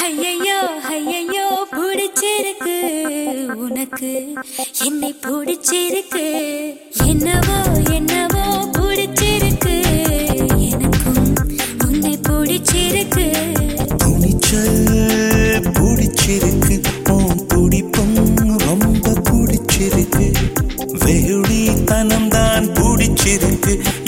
ஐயையோ ஐயையோ பிடிச்சிருக்கு உனக்கு என்னை பிடிச்சிருக்கு என்னவோ என்னவோ பிடிச்சிருக்கு எனக்கும் உன்னை பிடிச்சிருக்கு துணிச்சல் பிடிச்சிருக்கு உன் துடிப்பும் ரொம்ப பிடிச்சிருக்கு வெகுளித்தனம் தான் பிடிச்சிருக்கு